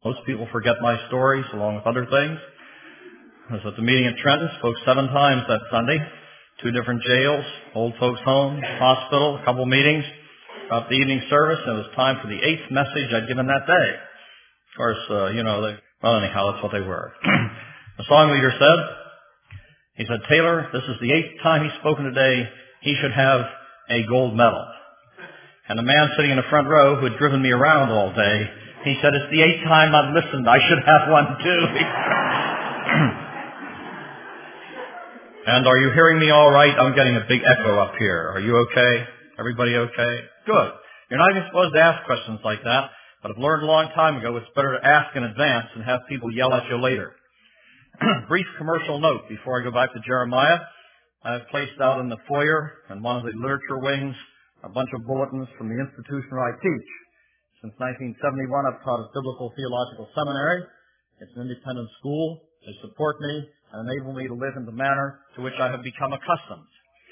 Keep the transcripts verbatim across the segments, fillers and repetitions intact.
Most people forget my stories along with other things. I was at the meeting at Trenton, spoke seven times that Sunday, two different jails, old folks' home, hospital, a couple meetings, about the evening service, and it was time for the eighth message I'd given that day. Of course, uh, you know, they, well, anyhow, that's what they were. The song leader said, he said, Taylor, this is the eighth time he's spoken today. He should have a gold medal. And the man sitting in the front row who had driven me around all day, he said, it's the eighth time I've listened. I should have one too. And are you hearing me all right? I'm getting a big echo up here. Are you okay? Everybody okay? Good. You're not even supposed to ask questions like that, but I've learned a long time ago it's better to ask in advance and have people yell at you later. Brief commercial note before I go back to Jeremiah. I've placed out in the foyer and one of the literature wings a bunch of bulletins from the institution where I teach. Since nineteen seventy-one, I've taught at Biblical Theological Seminary. It's an independent school. They support me and enable me to live in the manner to which I have become accustomed.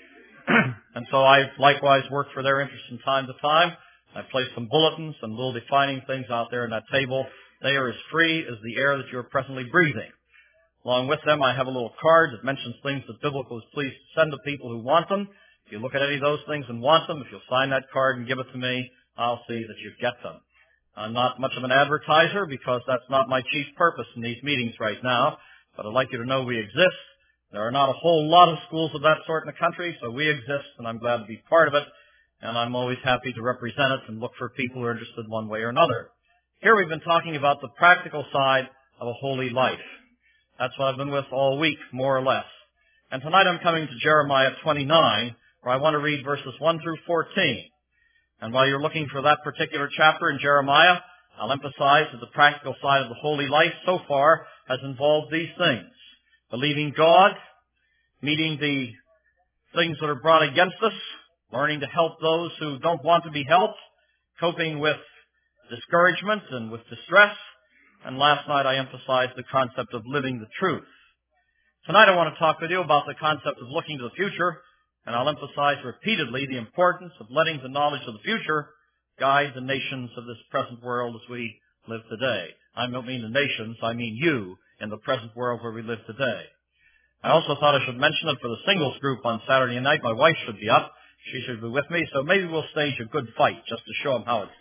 And so I likewise work for their interest from time to time. I place some bulletins and little defining things out there on that table. They are as free as the air that you are presently breathing. Along with them, I have a little card that mentions things that Biblical is pleased to send to people who want them. If you look at any of those things and want them, if you'll sign that card and give it to me, I'll see that you get them. I'm not much of an advertiser because that's not my chief purpose in these meetings right now, but I'd like you to know we exist. There are not a whole lot of schools of that sort in the country, so we exist, and I'm glad to be part of it, and I'm always happy to represent it and look for people who are interested one way or another. Here we've been talking about the practical side of a holy life. That's what I've been with all week, more or less. And tonight I'm coming to Jeremiah twenty-nine, where I want to read verses one through fourteen. And while you're looking for that particular chapter in Jeremiah, I'll emphasize that the practical side of the holy life so far has involved these things. Believing God, meeting the things that are brought against us, learning to help those who don't want to be helped, coping with discouragement and with distress, and last night I emphasized the concept of living the truth. Tonight I want to talk with you about the concept of looking to the future, and I'll emphasize repeatedly the importance of letting the knowledge of the future guide the nations of this present world as we live today. I don't mean the nations, I mean you in the present world where we live today. I also thought I should mention that for the singles group on Saturday night, my wife should be up. She should be with me, so maybe we'll stage a good fight just to show them how it's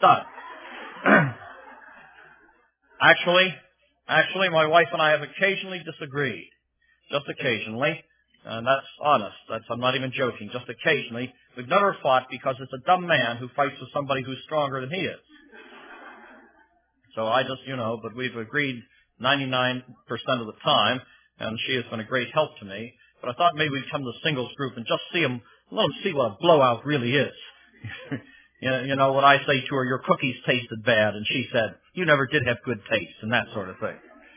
done. Actually, actually, my wife and I have occasionally disagreed. Just occasionally. And that's honest. That's, I'm not even joking. Just occasionally. We've never fought because it's a dumb man who fights with somebody who's stronger than he is. So I just, you know, but we've agreed ninety-nine percent of the time, and she has been a great help to me. But I thought maybe we'd come to the singles group and just see them, let them see what a blowout really is. you, know, you know, when I say to her, your cookies tasted bad, and she said, you never did have good taste, and that sort of thing.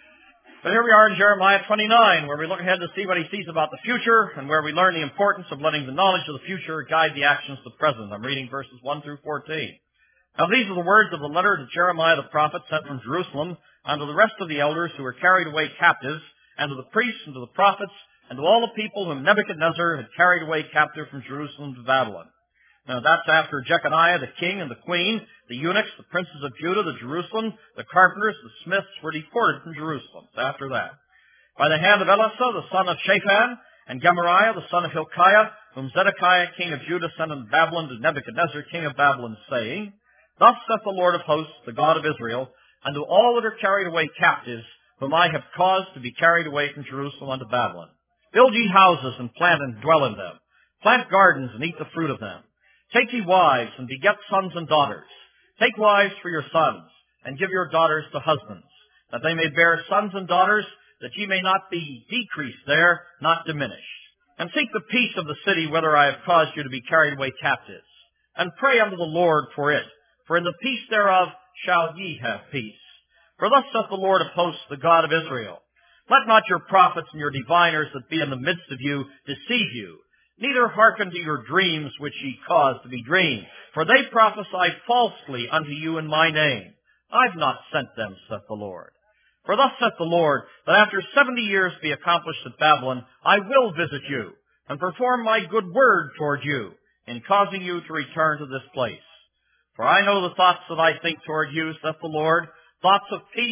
But here we are in Jeremiah twenty-nine, where we look ahead to see what he sees about the future, and where we learn the importance of letting the knowledge of the future guide the actions of the present. I'm reading verses one through fourteen. Now these are the words of the letter that Jeremiah the prophet sent from Jerusalem unto the rest of the elders who were carried away captives, and to the priests, and to the prophets, and to all the people whom Nebuchadnezzar had carried away captive from Jerusalem to Babylon. Now that's after Jeconiah the king and the queen, the eunuchs, the princes of Judah, the Jerusalem, the carpenters, the smiths were deported from Jerusalem. It's after that. By the hand of Elisha, the son of Shaphan, and Gemariah, the son of Hilkiah, whom Zedekiah king of Judah sent into Babylon to Nebuchadnezzar king of Babylon, saying, Thus saith the Lord of hosts, the God of Israel, unto all that are carried away captives, whom I have caused to be carried away from Jerusalem unto Babylon. Build ye houses, and plant and dwell in them. Plant gardens, and eat the fruit of them. Take ye wives, and beget sons and daughters. Take wives for your sons, and give your daughters to husbands, that they may bear sons and daughters, that ye may not be decreased there, not diminished. And seek the peace of the city, whither I have caused you to be carried away captives. And pray unto the Lord for it, for in the peace thereof shall ye have peace. For thus saith the Lord of hosts, the God of Israel, Let not your prophets and your diviners that be in the midst of you deceive you, neither hearken to your dreams which ye cause to be dreamed, for they prophesy falsely unto you in my name. I've not sent them, saith the Lord. For thus saith the Lord, that after seventy years be accomplished at Babylon, I will visit you, and perform my good word toward you, in causing you to return to this place. For I know the thoughts that I think toward you, saith the Lord, thoughts of peace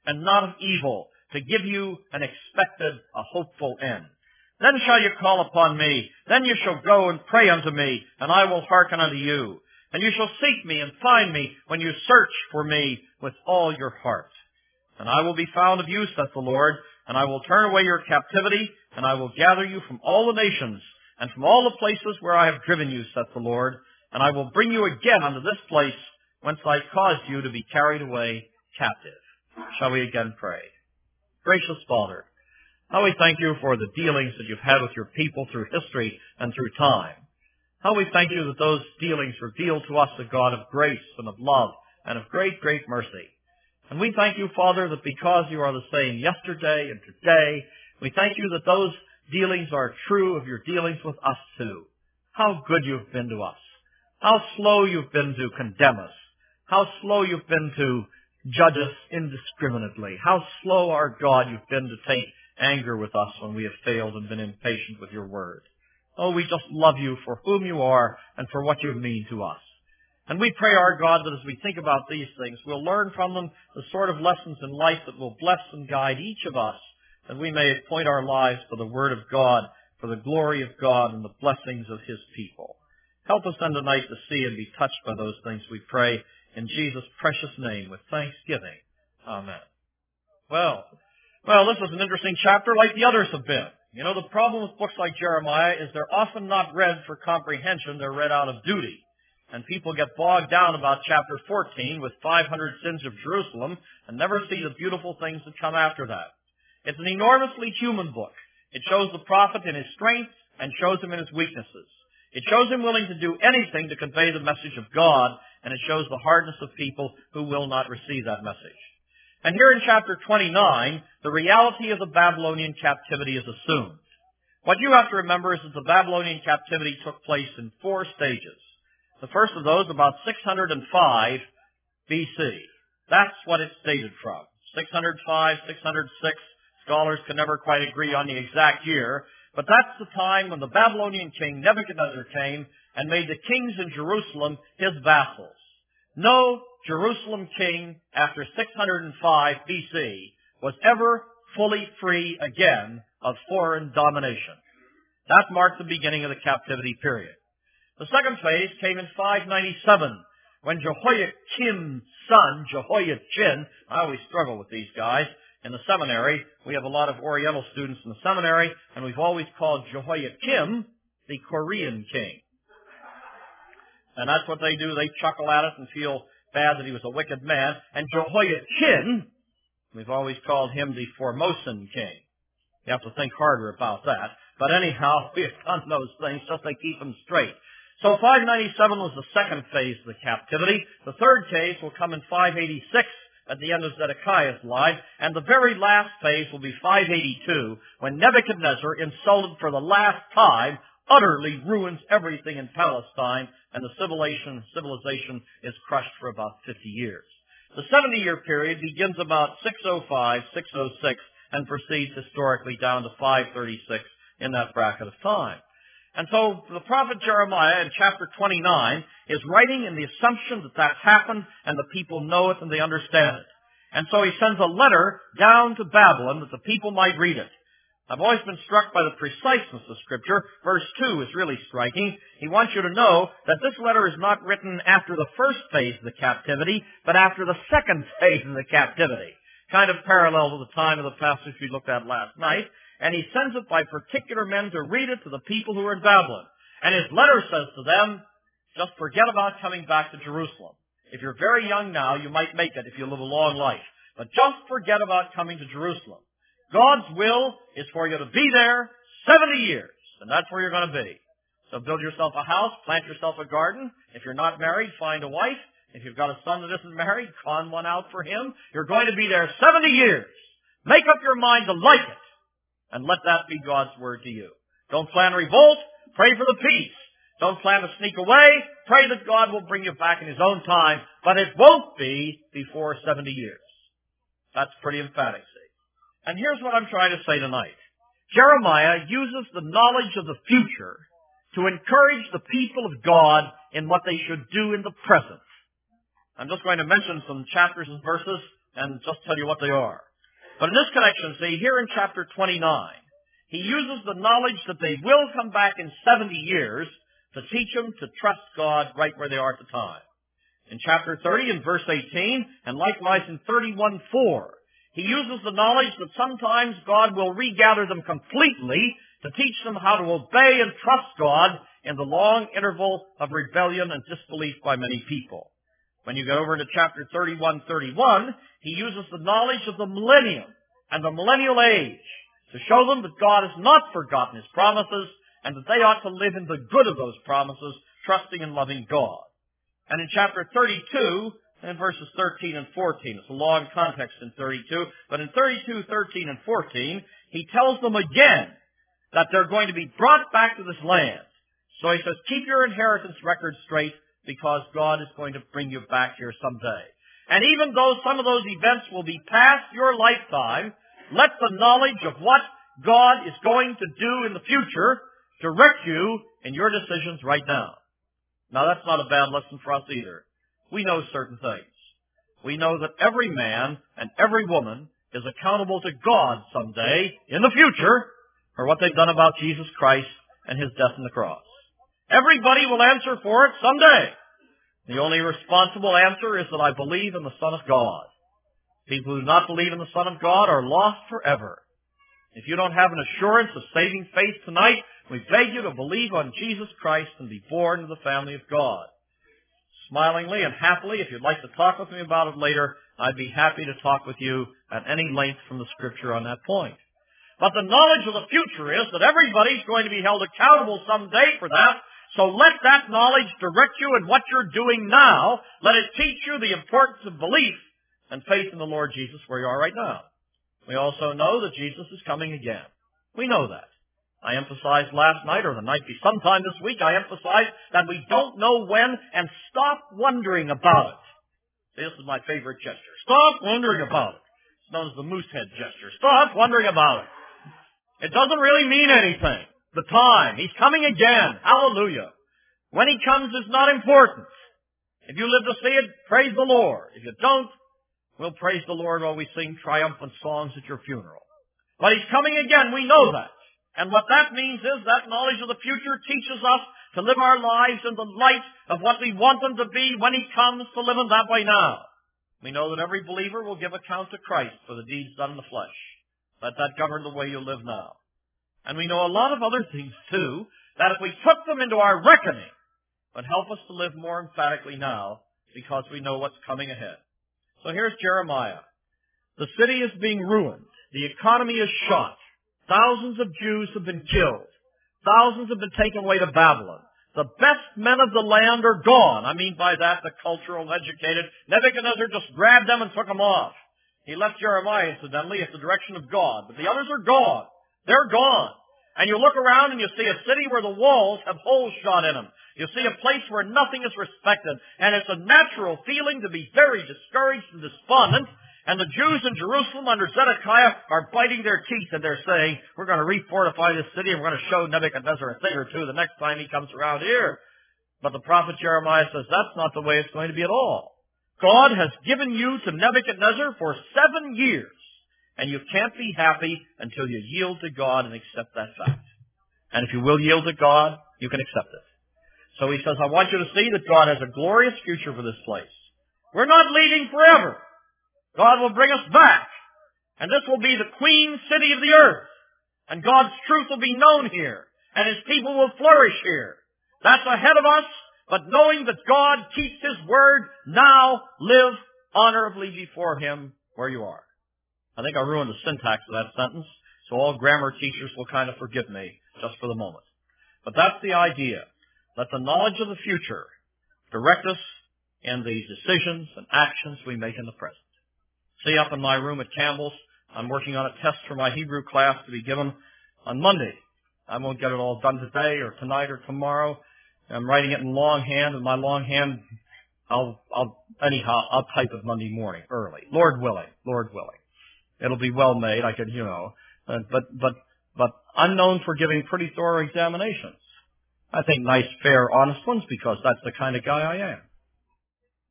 and not of evil, to give you an expected, a hopeful end. Then shall you call upon me, then you shall go and pray unto me, and I will hearken unto you. And you shall seek me and find me when you search for me with all your heart. And I will be found of you, saith the Lord, and I will turn away your captivity, and I will gather you from all the nations, and from all the places where I have driven you, saith the Lord, and I will bring you again unto this place, whence I caused you to be carried away captive. Shall we again pray? Gracious Father, how we thank you for the dealings that you've had with your people through history and through time. How we thank you that those dealings reveal to us a God of grace and of love and of great, great mercy. And we thank you, Father, that because you are the same yesterday and today, we thank you that those dealings are true of your dealings with us too. How good you've been to us. How slow you've been to condemn us. How slow you've been to judge us indiscriminately. How slow, our God, you've been to take anger with us when we have failed and been impatient with your word. Oh, we just love you for whom you are and for what you mean to us. And we pray, our God, that as we think about these things, we'll learn from them the sort of lessons in life that will bless and guide each of us, that we may point our lives for the word of God, for the glory of God and the blessings of his people. Help us then tonight to see and be touched by those things, we pray, in Jesus' precious name, with thanksgiving. Amen. Well, well, this was an interesting chapter like the others have been. You know, the problem with books like Jeremiah is they're often not read for comprehension, they're read out of duty. And people get bogged down about chapter fourteen with five hundred sins of Jerusalem and never see the beautiful things that come after that. It's an enormously human book. It shows the prophet in his strength and shows him in his weaknesses. It shows him willing to do anything to convey the message of God, and it shows the hardness of people who will not receive that message. And here in chapter twenty-nine, the reality of the Babylonian captivity is assumed. What you have to remember is that the Babylonian captivity took place in four stages. The first of those about six hundred five B C. That's what it's dated from. six hundred five, six hundred six. Scholars can never quite agree on the exact year, but that's the time when the Babylonian king Nebuchadnezzar came and made the kings in Jerusalem his vassals. No Jerusalem king after six hundred five B C was ever fully free again of foreign domination. That marked the beginning of the captivity period. The second phase came in five ninety-seven, when Jehoiakim's son, Jehoiachin, I always struggle with these guys. In the seminary, we have a lot of Oriental students in the seminary, and we've always called Jehoiakim the Korean king. And that's what they do. They chuckle at it and feel bad that he was a wicked man. And Jehoiachin, we've always called him the Formosan king. You have to think harder about that. But anyhow, we've done those things just to keep them straight. So five ninety-seven was the second phase of the captivity. The third phase will come in five eighty-six at the end of Zedekiah's life. And the very last phase will be five eighty-two, when Nebuchadnezzar, insulted for the last time, utterly ruins everything in Palestine, and the civilization, civilization is crushed for about fifty years. The seventy-year period begins about six oh five, six oh six, and proceeds historically down to five thirty-six in that bracket of time. And so the prophet Jeremiah in chapter twenty-nine is writing in the assumption that that's happened and the people know it and they understand it. And so he sends a letter down to Babylon that the people might read it. I've always been struck by the preciseness of Scripture. Verse two is really striking. He wants you to know that this letter is not written after the first phase of the captivity, but after the second phase of the captivity. Kind of parallel to the time of the passage we looked at last night. And he sends it by particular men to read it to the people who are in Babylon. And his letter says to them, just forget about coming back to Jerusalem. If you're very young now, you might make it if you live a long life. But just forget about coming to Jerusalem. God's will is for you to be there seventy years, and that's where you're going to be. So build yourself a house, plant yourself a garden. If you're not married, find a wife. If you've got a son that isn't married, con one out for him. You're going to be there seventy years. Make up your mind to like it. And let that be God's word to you. Don't plan a revolt. Pray for the peace. Don't plan to sneak away. Pray that God will bring you back in his own time. But it won't be before seventy years. That's pretty emphatic, see. And here's what I'm trying to say tonight. Jeremiah uses the knowledge of the future to encourage the people of God in what they should do in the present. I'm just going to mention some chapters and verses and just tell you what they are. But in this connection, see, here in chapter twenty-nine, he uses the knowledge that they will come back in seventy years to teach them to trust God right where they are at the time. In chapter thirty, in verse eighteen, and likewise in thirty-one four, he uses the knowledge that sometimes God will regather them completely to teach them how to obey and trust God in the long interval of rebellion and disbelief by many people. When you go over to chapter thirty-one thirty-one, he uses the knowledge of the millennium and the millennial age to show them that God has not forgotten His promises and that they ought to live in the good of those promises, trusting and loving God. And in chapter thirty-two, in verses thirteen and fourteen, it's a long context in thirty-two, but in thirty-two, thirteen, and fourteen, he tells them again that they're going to be brought back to this land. So he says, keep your inheritance record straight, because God is going to bring you back here someday. And even though some of those events will be past your lifetime, let the knowledge of what God is going to do in the future direct you in your decisions right now. Now, that's not a bad lesson for us either. We know certain things. We know that every man and every woman is accountable to God someday in the future for what they've done about Jesus Christ and His death on the cross. Everybody will answer for it someday. The only responsible answer is that I believe in the Son of God. People who do not believe in the Son of God are lost forever. If you don't have an assurance of saving faith tonight, we beg you to believe on Jesus Christ and be born into the family of God. Smilingly and happily, if you'd like to talk with me about it later, I'd be happy to talk with you at any length from the Scripture on that point. But the knowledge of the future is that everybody's going to be held accountable someday for that. So let that knowledge direct you in what you're doing now. Let it teach you the importance of belief and faith in the Lord Jesus where you are right now. We also know that Jesus is coming again. We know that. I emphasized last night or the night before, sometime this week, I emphasized that we don't know when, and stop wondering about it. This is my favorite gesture. Stop wondering about it. It's known as the moose head gesture. Stop wondering about it. It doesn't really mean anything. The time. He's coming again. Hallelujah. When He comes is not important. If you live to see it, praise the Lord. If you don't, we'll praise the Lord while we sing triumphant songs at your funeral. But He's coming again. We know that. And what that means is that knowledge of the future teaches us to live our lives in the light of what we want them to be when He comes, to live in that way now. We know that every believer will give account to Christ for the deeds done in the flesh. Let that govern the way you live now. And we know a lot of other things, too, that if we took them into our reckoning, would help us to live more emphatically now, because we know what's coming ahead. So here's Jeremiah. The city is being ruined. The economy is shot. Thousands of Jews have been killed. Thousands have been taken away to Babylon. The best men of the land are gone. I mean by that the cultural and educated. Nebuchadnezzar just grabbed them and took them off. He left Jeremiah, incidentally, at the direction of God. But the others are gone. They're gone. And you look around and you see a city where the walls have holes shot in them. You see a place where nothing is respected. And it's a natural feeling to be very discouraged and despondent. And the Jews in Jerusalem under Zedekiah are biting their teeth, and they're saying, we're going to refortify this city and we're going to show Nebuchadnezzar a thing or two the next time he comes around here. But the prophet Jeremiah says that's not the way it's going to be at all. God has given you to Nebuchadnezzar for seven years. And you can't be happy until you yield to God and accept that fact. And if you will yield to God, you can accept it. So he says, I want you to see that God has a glorious future for this place. We're not leaving forever. God will bring us back. And this will be the queen city of the earth. And God's truth will be known here. And His people will flourish here. That's ahead of us. But knowing that God keeps His word, now live honorably before Him where you are. I think I ruined the syntax of that sentence, so all grammar teachers will kind of forgive me just for the moment. But that's the idea. Let the knowledge of the future direct us in the decisions and actions we make in the present. See, up in my room at Campbell's, I'm working on a test for my Hebrew class to be given on Monday. I won't get it all done today or tonight or tomorrow. I'm writing it in longhand, and my longhand, I'll, I'll, anyhow, I'll type it Monday morning, early. Lord willing, Lord willing. It'll be well made. I could, you know, uh, but, but, but I'm known for giving pretty thorough examinations. I think nice, fair, honest ones, because that's the kind of guy I am.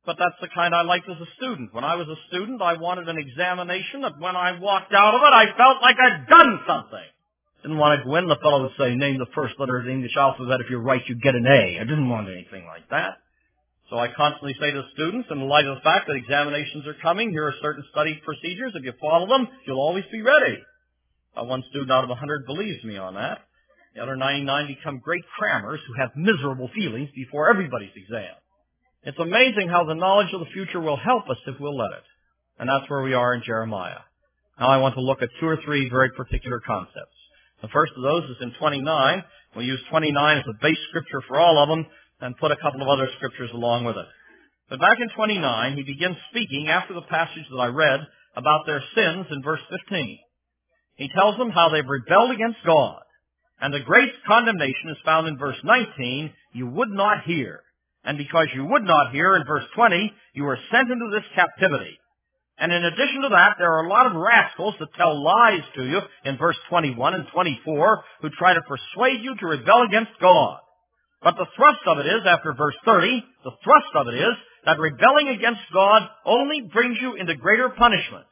But that's the kind I liked as a student. When I was a student, I wanted an examination that when I walked out of it, I felt like I'd done something. Didn't want to go in, the fellow would say, name the first letter of the English alphabet. If you're right, you get an A. I didn't want anything like that. So I constantly say to students, in light of the fact that examinations are coming, here are certain study procedures. If you follow them, you'll always be ready. Uh, one student out of a hundred believes me on that. The other ninety-nine become great crammers who have miserable feelings before everybody's exam. It's amazing how the knowledge of the future will help us if we'll let it. And that's where we are in Jeremiah. Now I want to look at two or three very particular concepts. The first of those is in twenty-nine. We'll use twenty-nine as a base scripture for all of them and put a couple of other scriptures along with it. But back in twenty-nine, he begins speaking after the passage that I read about their sins in verse fifteen. He tells them how they've rebelled against God. And the great condemnation is found in verse nineteen, you would not hear. And because you would not hear, in verse twenty, you were sent into this captivity. And in addition to that, there are a lot of rascals that tell lies to you in verse twenty-one and twenty-four who try to persuade you to rebel against God. But the thrust of it is, after verse thirty, the thrust of it is that rebelling against God only brings you into greater punishment.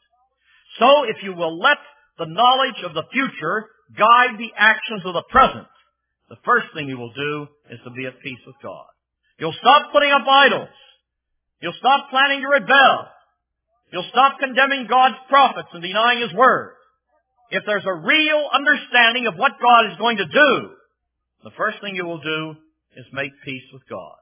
So if you will let the knowledge of the future guide the actions of the present, the first thing you will do is to be at peace with God. You'll stop putting up idols. You'll stop planning to rebel. You'll stop condemning God's prophets and denying His word. If there's a real understanding of what God is going to do, the first thing you will do is make peace with God.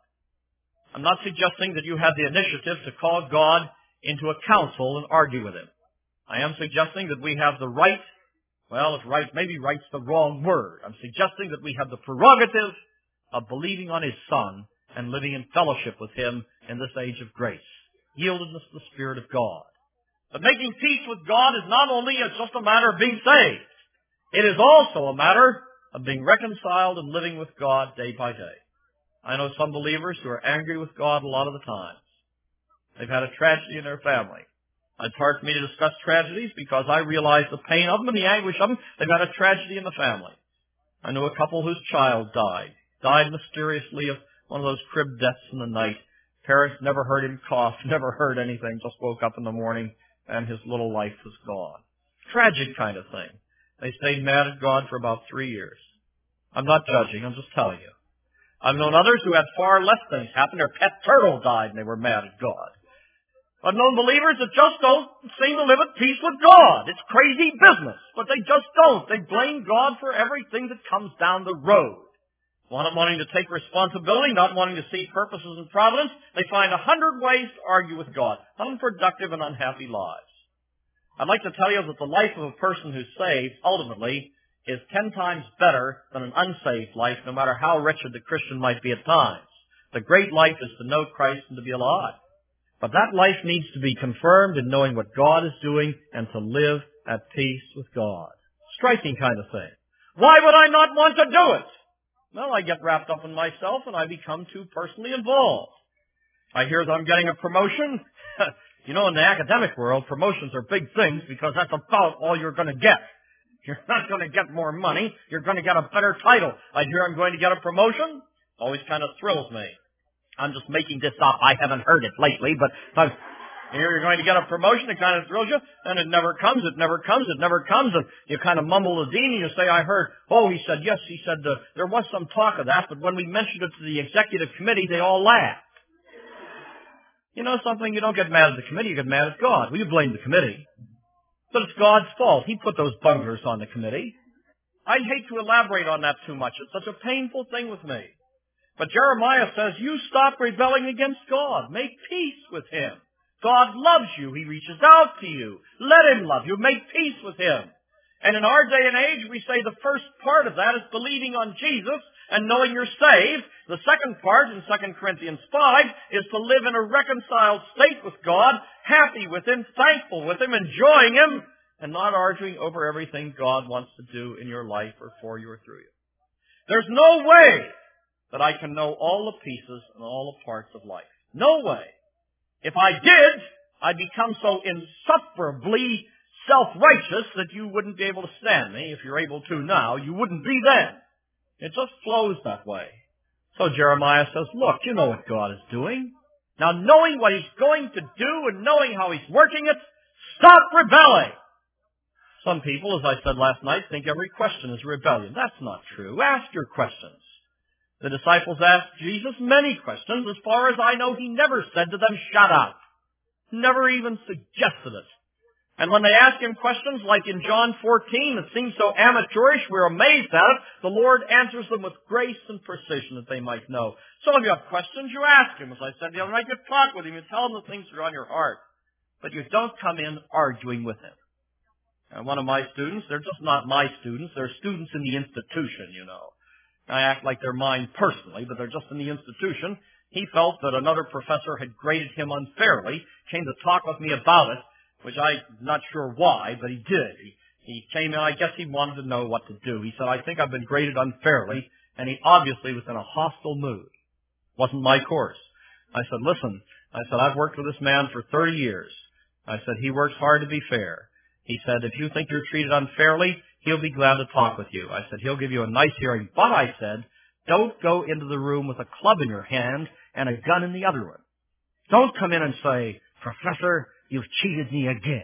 I'm not suggesting that you have the initiative to call God into a council and argue with Him. I am suggesting that we have the right, well, if right, maybe right's the wrong word. I'm suggesting that we have the prerogative of believing on His Son and living in fellowship with Him in this age of grace. Yieldedness to the Spirit of God. But making peace with God is not only just a matter of being saved. It is also a matter of being reconciled and living with God day by day. I know some believers who are angry with God a lot of the times. They've had a tragedy in their family. It's hard for me to discuss tragedies because I realize the pain of them and the anguish of them. They've had a tragedy in the family. I knew a couple whose child died. Died mysteriously of one of those crib deaths in the night. Parents never heard him cough, never heard anything, just woke up in the morning and his little life was gone. Tragic kind of thing. They stayed mad at God for about three years. I'm not judging, I'm just telling you. I've known others who had far less things happen. Their pet turtle died and they were mad at God. I've known believers that just don't seem to live at peace with God. It's crazy business, but they just don't. They blame God for everything that comes down the road. Not wanting to take responsibility, not wanting to see purposes and providence, they find a hundred ways to argue with God. Unproductive and unhappy lives. I'd like to tell you that the life of a person who's saved, ultimately, is ten times better than an unsaved life, no matter how wretched the Christian might be at times. The great life is to know Christ and to be alive. But that life needs to be confirmed in knowing what God is doing and to live at peace with God. Striking kind of thing. Why would I not want to do it? Well, I get wrapped up in myself and I become too personally involved. I hear that I'm getting a promotion. You know, in the academic world, promotions are big things because that's about all you're going to get. You're not going to get more money. You're going to get a better title. I hear I'm going to get a promotion. Always kind of thrills me. I'm just making this up. I haven't heard it lately, but I'm, here you're going to get a promotion. It kind of thrills you, and it never comes. It never comes. It never comes. And you kind of mumble the dean, and you say, I heard, oh, he said, yes, he said, uh, there was some talk of that, but when we mentioned it to the executive committee, they all laughed. You know something? You don't get mad at the committee. You get mad at God. Well, you blame the committee. But it's God's fault. He put those bunglers on the committee. I'd hate to elaborate on that too much. It's such a painful thing with me. But Jeremiah says, you stop rebelling against God. Make peace with Him. God loves you. He reaches out to you. Let Him love you. Make peace with Him. And in our day and age, we say the first part of that is believing on Jesus and knowing you're saved. The second part, in Second Corinthians five, is to live in a reconciled state with God, happy with Him, thankful with Him, enjoying Him, and not arguing over everything God wants to do in your life or for you or through you. There's no way that I can know all the pieces and all the parts of life. No way. If I did, I'd become so insufferably self-righteous that you wouldn't be able to stand me. If you're able to now, you wouldn't be then. It just flows that way. So Jeremiah says, look, you know what God is doing. Now, knowing what he's going to do and knowing how he's working it, stop rebelling. Some people, as I said last night, think every question is rebellion. That's not true. Ask your questions. The disciples asked Jesus many questions. As far as I know, he never said to them, shut up. Never even suggested it. And when they ask him questions like in John fourteen that seem so amateurish, we're amazed at it. The Lord answers them with grace and precision that they might know. So if you have questions, you ask him. As I said the other night, you talk with him. You tell him the things that are on your heart. But you don't come in arguing with him. And one of my students, they're just not my students. They're students in the institution, you know. I act like they're mine personally, but they're just in the institution. He felt that another professor had graded him unfairly, came to talk with me about it, which I'm not sure why, but he did. He, he came in, I guess he wanted to know what to do. He said, I think I've been graded unfairly, and he obviously was in a hostile mood. Wasn't my course. I said, listen, I said, I've worked with this man for thirty years. I said, he works hard to be fair. He said, if you think you're treated unfairly, he'll be glad to talk with you. I said, he'll give you a nice hearing. But I said, don't go into the room with a club in your hand and a gun in the other one. Don't come in and say, Professor, you've cheated me again.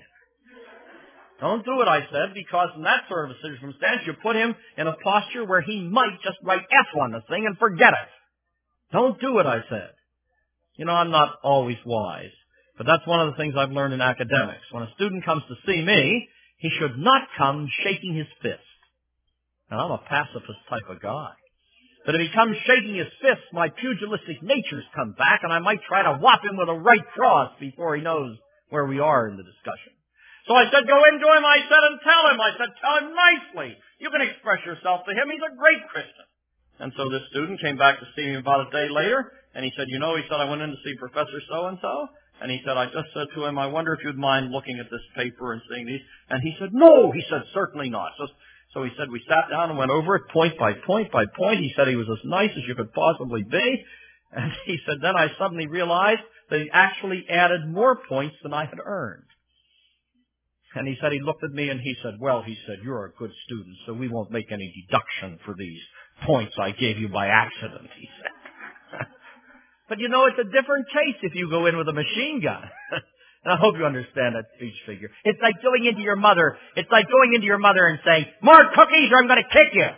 Don't do it, I said, because in that sort of a circumstance, you put him in a posture where he might just write F on the thing and forget it. Don't do it, I said. You know, I'm not always wise, but that's one of the things I've learned in academics. When a student comes to see me, he should not come shaking his fist. Now, I'm a pacifist type of guy. But if he comes shaking his fist, my pugilistic natures come back, and I might try to whop him with a right cross before he knows where we are in the discussion. So I said, go into him, I said, and tell him. I said, tell him nicely. You can express yourself to him. He's a great Christian. And so this student came back to see me about a day later, and he said, you know, he said, I went in to see Professor so-and-so, and he said, I just said to him, I wonder if you'd mind looking at this paper and seeing these. And he said, no. He said, certainly not. So, so he said, we sat down and went over it point by point by point. He said he was as nice as you could possibly be. And he said, then I suddenly realized that he actually added more points than I had earned. And he said, he looked at me and he said, well, he said, you're a good student, so we won't make any deduction for these points I gave you by accident, he said. But you know, it's a different case if you go in with a machine gun. And I hope you understand that speech figure. It's like going into your mother. It's like going into your mother and saying, more cookies or I'm going to kick you.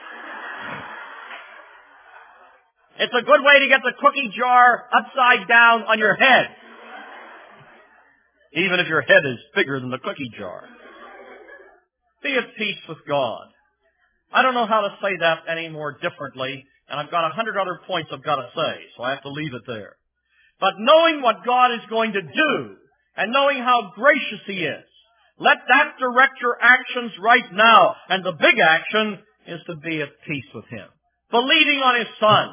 It's a good way to get the cookie jar upside down on your head. Even if your head is bigger than the cookie jar. Be at peace with God. I don't know how to say that any more differently, and I've got a hundred other points I've got to say, so I have to leave it there. But knowing what God is going to do, and knowing how gracious He is, let that direct your actions right now. And the big action is to be at peace with Him. Believing on His Son,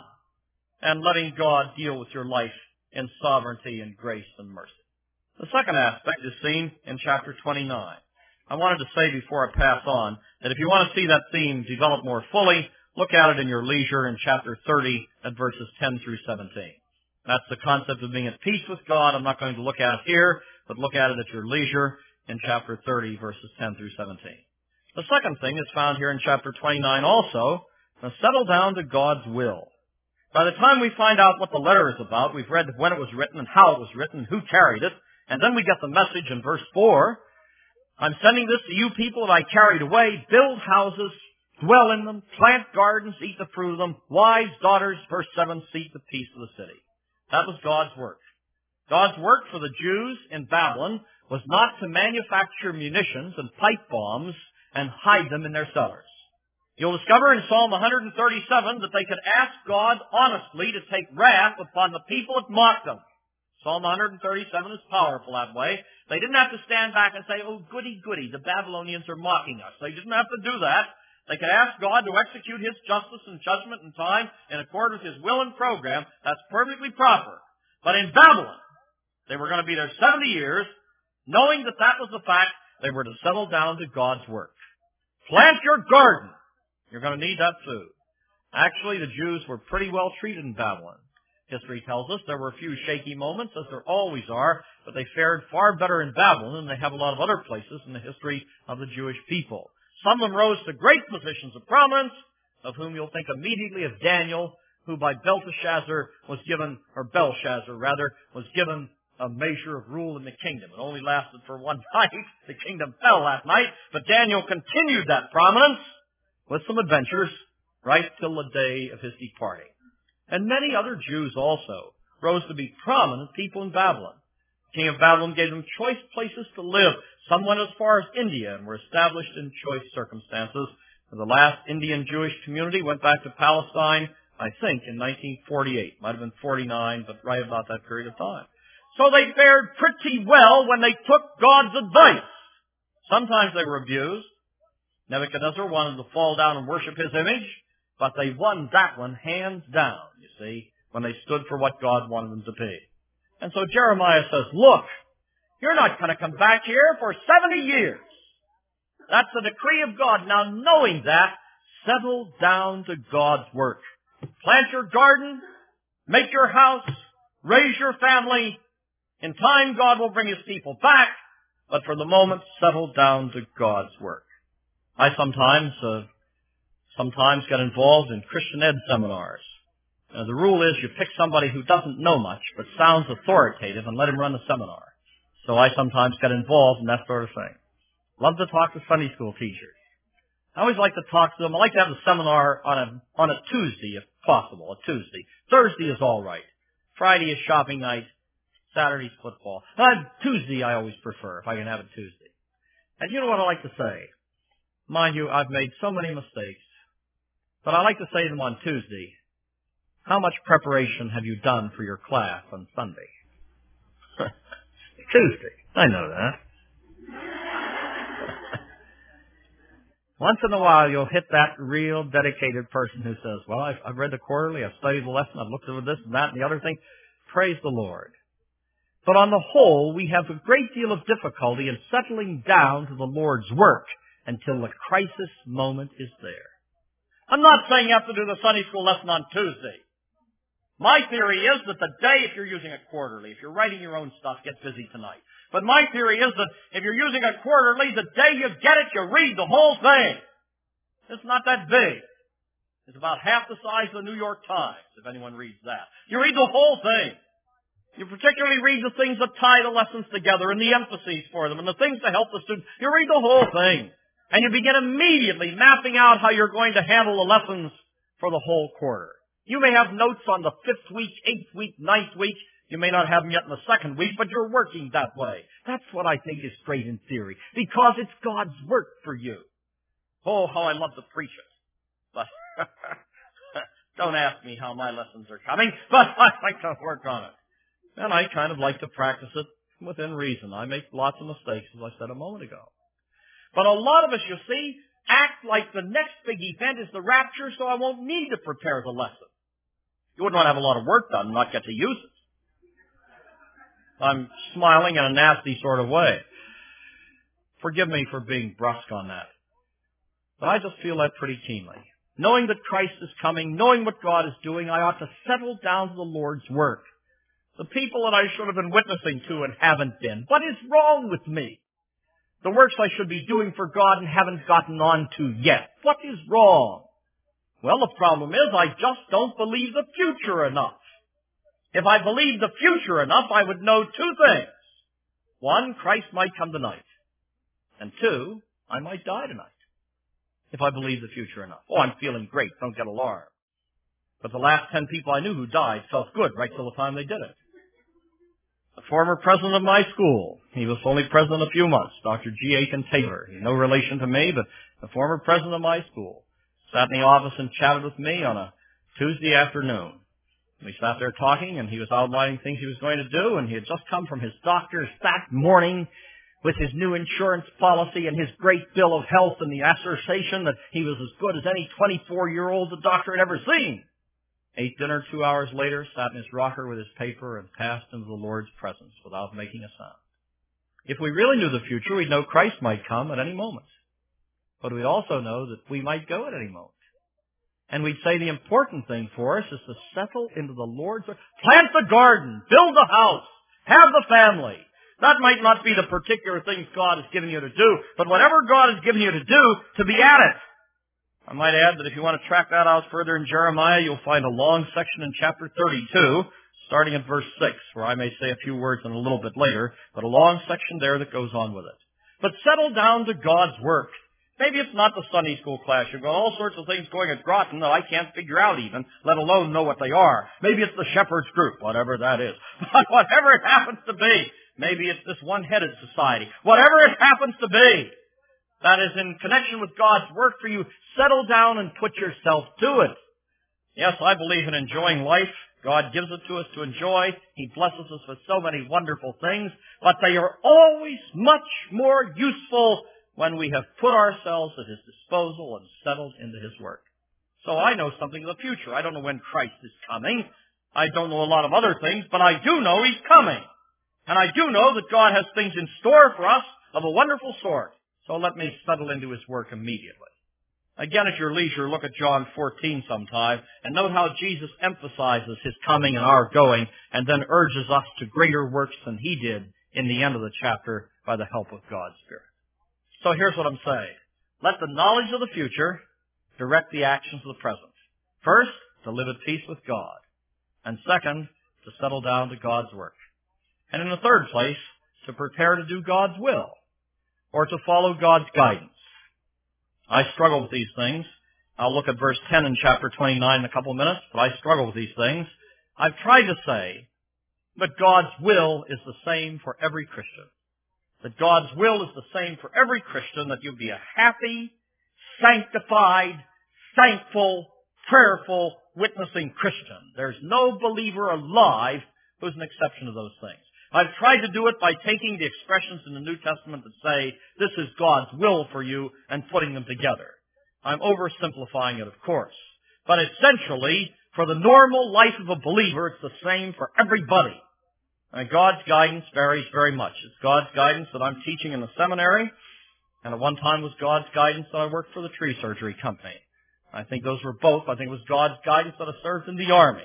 and letting God deal with your life in sovereignty and grace and mercy. The second aspect is seen in chapter twenty-nine. I wanted to say before I pass on that if you want to see that theme develop more fully, look at it in your leisure in chapter thirty at verses ten through seventeen. That's the concept of being at peace with God. I'm not going to look at it here, but look at it at your leisure in chapter thirty, verses ten through seventeen. The second thing is found here in chapter twenty-nine also. Now settle down to God's will. By the time we find out what the letter is about, we've read when it was written and how it was written, who carried it, and then we get the message in verse four. I'm sending this to you people that I carried away. Build houses, dwell in them, plant gardens, eat the fruit of them. Wives, daughters, verse seven, seek the peace of the city. That was God's work. God's work for the Jews in Babylon was not to manufacture munitions and pipe bombs and hide them in their cellars. You'll discover in Psalm one thirty-seven that they could ask God honestly to take wrath upon the people that mocked them. Psalm one thirty-seven is powerful that way. They didn't have to stand back and say, oh, goody, goody, the Babylonians are mocking us. They didn't have to do that. They could ask God to execute His justice and judgment in time in accord with His will and program. That's perfectly proper. But in Babylon, they were going to be there seventy years, knowing that that was the fact, they were to settle down to God's work. Plant your garden. You're going to need that food. Actually, the Jews were pretty well treated in Babylon. History tells us there were a few shaky moments, as there always are, but they fared far better in Babylon than they have a lot of other places in the history of the Jewish people. Some of them rose to great positions of prominence, of whom you'll think immediately of Daniel, who by Belteshazzar was given, or Belshazzar rather, was given a measure of rule in the kingdom. It only lasted for one night. The kingdom fell that night, but Daniel continued that prominence with some adventures right till the day of his departing. And many other Jews also rose to be prominent people in Babylon. The king of Babylon gave them choice places to live. Some went as far as India and were established in choice circumstances. The last Indian Jewish community went back to Palestine, I think, in nineteen forty-eight. Might have been forty-nine, but right about that period of time. So they fared pretty well when they took God's advice. Sometimes they were abused. Nebuchadnezzar wanted to fall down and worship his image, but they won that one hands down, you see, when they stood for what God wanted them to be. And so Jeremiah says, look, you're not going to come back here for seventy years. That's the decree of God. Now, knowing that, settle down to God's work. Plant your garden, make your house, raise your family. In time, God will bring his people back, but for the moment, settle down to God's work. I sometimes, uh, sometimes get involved in Christian Ed seminars. Now, the rule is you pick somebody who doesn't know much, but sounds authoritative, and let him run the seminar. So I sometimes get involved in that sort of thing. Love to talk to Sunday school teachers. I always like to talk to them. I like to have a seminar on a, on a Tuesday, if possible, a Tuesday. Thursday is all right. Friday is shopping night. Saturday's football. Uh, Tuesday I always prefer, if I can have it Tuesday. And you know what I like to say? Mind you, I've made so many mistakes. But I like to say to them on Tuesday, how much preparation have you done for your class on Sunday? Tuesday. I know that. Once in a while, you'll hit that real dedicated person who says, well, I've, I've read the quarterly, I've studied the lesson, I've looked over this and that and the other thing. Praise the Lord. But on the whole, we have a great deal of difficulty in settling down to the Lord's work until the crisis moment is there. I'm not saying you have to do the Sunday school lesson on Tuesday. My theory is that the day, if you're using a quarterly, if you're writing your own stuff, get busy tonight. But my theory is that if you're using a quarterly, the day you get it, you read the whole thing. It's not that big. It's about half the size of the New York Times, if anyone reads that. You read the whole thing. You particularly read the things that tie the lessons together and the emphases for them and the things to help the student. You read the whole thing. And you begin immediately mapping out how you're going to handle the lessons for the whole quarter. You may have notes on the fifth week, eighth week, ninth week. You may not have them yet in the second week, but you're working that way. That's what I think is great in theory, because it's God's work for you. Oh, how I love to preach it. But don't ask me how my lessons are coming, but I like to work on it. And I kind of like to practice it within reason. I make lots of mistakes, as I said a moment ago. But a lot of us, you see, act like the next big event is the rapture, so I won't need to prepare the lesson. You wouldn't want to have a lot of work done and not get to use it. I'm smiling in a nasty sort of way. Forgive me for being brusque on that. But I just feel that pretty keenly. Knowing that Christ is coming, knowing what God is doing, I ought to settle down to the Lord's work. The people that I should have been witnessing to and haven't been. What is wrong with me? The works I should be doing for God and haven't gotten on to yet. What is wrong? Well, the problem is I just don't believe the future enough. If I believed the future enough, I would know two things. One, Christ might come tonight. And two, I might die tonight. If I believe the future enough. Oh, I'm feeling great. Don't get alarmed. But the last ten people I knew who died felt good right till the time they did it. The former president of my school, he was only president a few months, Doctor G. Aiken Taylor. He's no relation to me, but the former president of my school sat in the office and chatted with me on a Tuesday afternoon. We sat there talking, and he was outlining things he was going to do, and he had just come from his doctor's that morning with his new insurance policy and his great bill of health and the assertion that he was as good as any twenty-four-year-old the doctor had ever seen. Ate dinner two hours later, sat in his rocker with his paper, and passed into the Lord's presence without making a sound. If we really knew the future, we'd know Christ might come at any moment. But we'd also know that we might go at any moment. And we'd say the important thing for us is to settle into the Lord's work. Plant the garden, build the house, have the family. That might not be the particular things God has given you to do, but whatever God has given you to do, to be at it. I might add that if you want to track that out further in Jeremiah, you'll find a long section in chapter thirty-two, starting at verse six, where I may say a few words in a little bit later, but a long section there that goes on with it. But settle down to God's work. Maybe it's not the Sunday school class. You've got all sorts of things going at Groton that I can't figure out even, let alone know what they are. Maybe it's the Shepherd's Group, whatever that is. But whatever it happens to be, maybe it's this one-headed society. Whatever it happens to be, that is in connection with God's work for you, settle down and put yourself to it. Yes, I believe in enjoying life. God gives it to us to enjoy. He blesses us with so many wonderful things, but they are always much more useful when we have put ourselves at His disposal and settled into His work. So I know something of the future. I don't know when Christ is coming. I don't know a lot of other things, but I do know He's coming. And I do know that God has things in store for us of a wonderful sort. So let me settle into His work immediately. Again, at your leisure, look at John fourteen sometime, and note how Jesus emphasizes His coming and our going, and then urges us to greater works than He did in the end of the chapter by the help of God's Spirit. So here's what I'm saying. Let the knowledge of the future direct the actions of the present. First, to live at peace with God. And second, to settle down to God's work. And in the third place, to prepare to do God's will, or to follow God's guidance. I struggle with these things. I'll look at verse ten in chapter twenty-nine in a couple of minutes, but I struggle with these things. I've tried to say that God's will is the same for every Christian. That God's will is the same for every Christian, that you be a happy, sanctified, thankful, prayerful, witnessing Christian. There's no believer alive who's an exception to those things. I've tried to do it by taking the expressions in the New Testament that say, this is God's will for you, and putting them together. I'm oversimplifying it, of course. But essentially, for the normal life of a believer, it's the same for everybody. And God's guidance varies very much. It's God's guidance that I'm teaching in the seminary, and at one time was God's guidance that I worked for the tree surgery company. I think those were both. I think it was God's guidance that I served in the Army.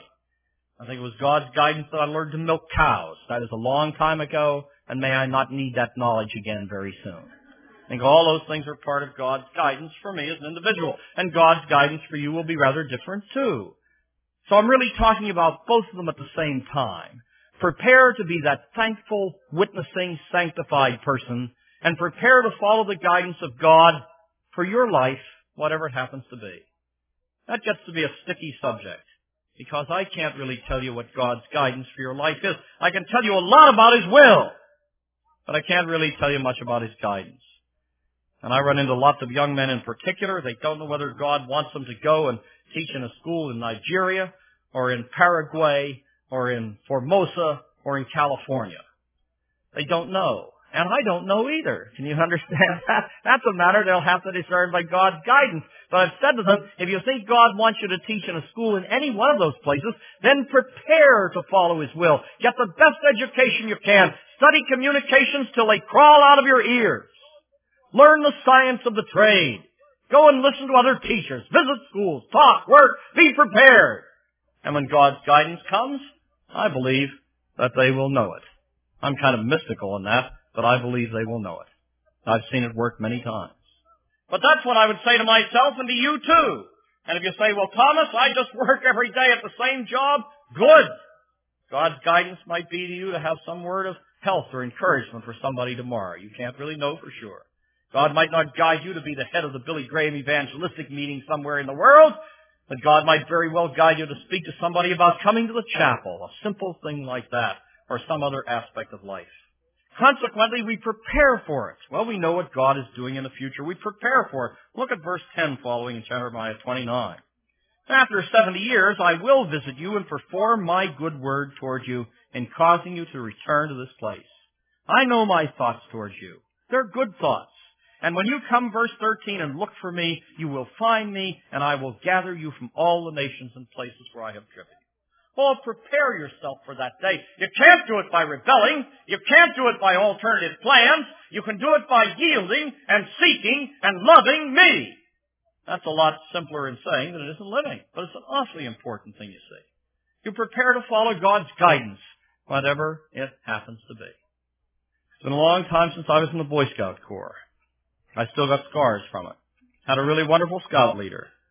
I think it was God's guidance that I learned to milk cows. That is a long time ago, and may I not need that knowledge again very soon. I think all those things are part of God's guidance for me as an individual, and God's guidance for you will be rather different too. So I'm really talking about both of them at the same time. Prepare to be that thankful, witnessing, sanctified person, and prepare to follow the guidance of God for your life, whatever it happens to be. That gets to be a sticky subject, because I can't really tell you what God's guidance for your life is. I can tell you a lot about His will, but I can't really tell you much about His guidance. And I run into lots of young men in particular. They don't know whether God wants them to go and teach in a school in Nigeria, or in Paraguay, or in Formosa, or in California. They don't know. And I don't know either. Can you understand that? That's a matter they'll have to discern by God's guidance. But I've said to them, if you think God wants you to teach in a school in any one of those places, then prepare to follow His will. Get the best education you can. Study communications till they crawl out of your ears. Learn the science of the trade. Go and listen to other teachers. Visit schools. Talk. Work. Be prepared. And when God's guidance comes, I believe that they will know it. I'm kind of mystical in that, but I believe they will know it. I've seen it work many times. But that's what I would say to myself and to you too. And if you say, well, Thomas, I just work every day at the same job, good. God's guidance might be to you to have some word of health or encouragement for somebody tomorrow. You can't really know for sure. God might not guide you to be the head of the Billy Graham evangelistic meeting somewhere in the world, but God might very well guide you to speak to somebody about coming to the chapel, a simple thing like that, or some other aspect of life. Consequently, we prepare for it. Well, we know what God is doing in the future. We prepare for it. Look at verse ten following in Jeremiah twenty-nine. After seventy years, I will visit you and perform my good word toward you in causing you to return to this place. I know my thoughts towards you. They're good thoughts. And when you come, verse thirteen, and look for me, you will find me, and I will gather you from all the nations and places where I have driven you. Oh, prepare yourself for that day. You can't do it by rebelling. You can't do it by alternative plans. You can do it by yielding and seeking and loving me. That's a lot simpler in saying than it is in living. But it's an awfully important thing, you see. You prepare to follow God's guidance, whatever it happens to be. It's been a long time since I was in the Boy Scout Corps. I still got scars from it. Had a really wonderful scout leader.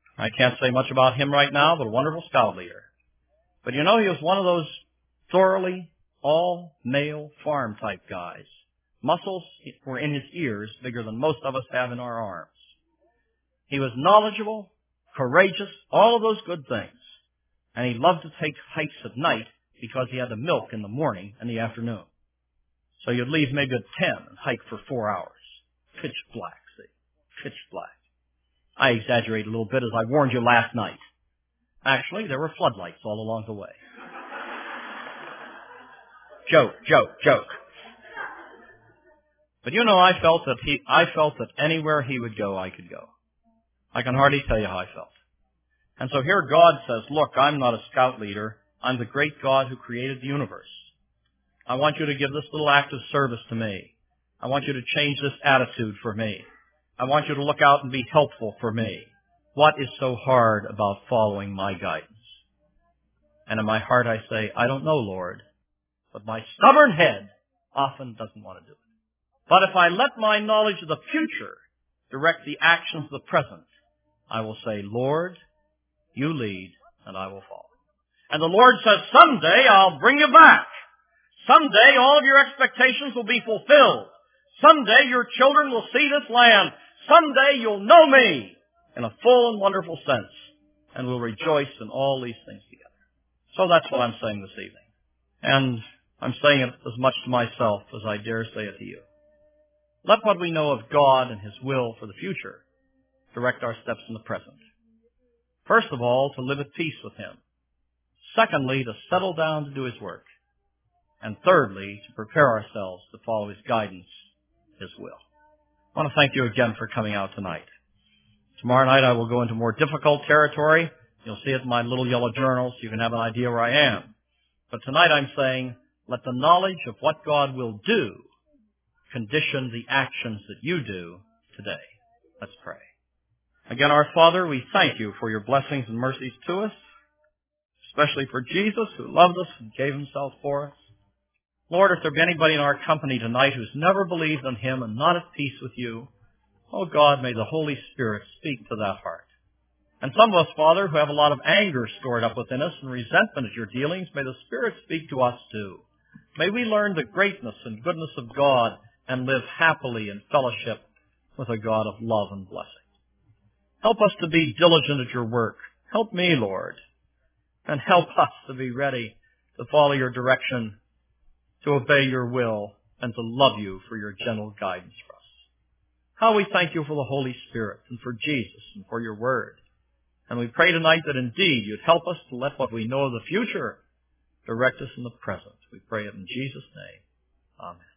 I can't say much about him right now, but a wonderful scout leader. But you know, he was one of those thoroughly all-male farm-type guys. Muscles were in his ears bigger than most of us have in our arms. He was knowledgeable, courageous, all of those good things. And he loved to take hikes at night because he had to milk in the morning and the afternoon. So you'd leave maybe at ten and hike for four hours. Pitch black, see? Pitch black. I exaggerate a little bit, as I warned you last night. Actually, there were floodlights all along the way. Joke, joke, joke. But you know, I felt that he, I felt that anywhere he would go, I could go. I can hardly tell you how I felt. And so here God says, look, I'm not a scout leader. I'm the great God who created the universe. I want you to give this little act of service to me. I want you to change this attitude for me. I want you to look out and be helpful for me. What is so hard about following my guidance? And in my heart I say, I don't know, Lord, but my stubborn head often doesn't want to do it. But if I let my knowledge of the future direct the actions of the present, I will say, Lord, you lead, and I will follow. And the Lord says, someday I'll bring you back. Someday all of your expectations will be fulfilled. Someday your children will see this land. Someday you'll know me in a full and wonderful sense, and will rejoice in all these things together. So that's what I'm saying this evening. And I'm saying it as much to myself as I dare say it to you. Let what we know of God and His will for the future direct our steps in the present. First of all, to live at peace with Him. Secondly, to settle down to do His work. And thirdly, to prepare ourselves to follow His guidance, His will. I want to thank you again for coming out tonight. Tomorrow night I will go into more difficult territory. You'll see it in my little yellow journal so you can have an idea where I am. But tonight I'm saying, let the knowledge of what God will do condition the actions that you do today. Let's pray. Again, our Father, we thank you for your blessings and mercies to us, especially for Jesus who loved us and gave himself for us. Lord, if there be anybody in our company tonight who's never believed in him and not at peace with you, oh God, may the Holy Spirit speak to that heart. And some of us, Father, who have a lot of anger stored up within us and resentment at your dealings, may the Spirit speak to us too. May we learn the greatness and goodness of God and live happily in fellowship with a God of love and blessing. Help us to be diligent at your work. Help me, Lord, and help us to be ready to follow your direction, to obey your will, and to love you for your gentle guidance for us. How we thank you for the Holy Spirit and for Jesus and for your word. And we pray tonight that indeed you'd help us to let what we know of the future direct us in the present. We pray it in Jesus' name. Amen.